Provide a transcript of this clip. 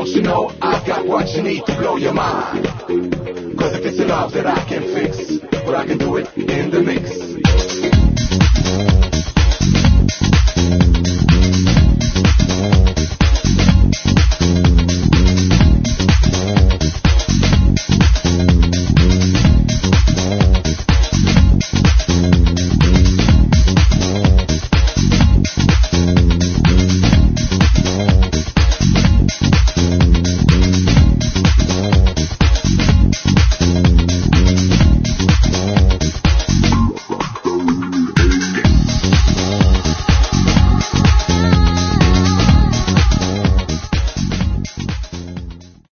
don't you know I've got what you need to blow your mind? Cause if it's love that I can fix, but I can do it in the mix.